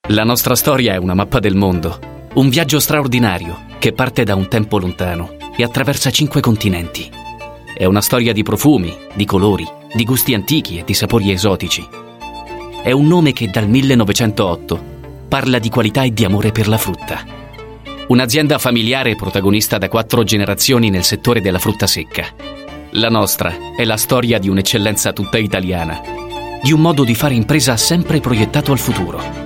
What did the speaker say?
La nostra storia è una mappa del mondo, un viaggio straordinario che parte da un tempo lontano e attraversa 5 continenti. È una storia di profumi, di colori, di gusti antichi e di sapori esotici. È un nome che dal 1908 parla di qualità e di amore per la frutta. Un'azienda familiare protagonista da 4 generazioni nel settore della frutta secca. La nostra è la storia di un'eccellenza tutta italiana, di un modo di fare impresa sempre proiettato al futuro.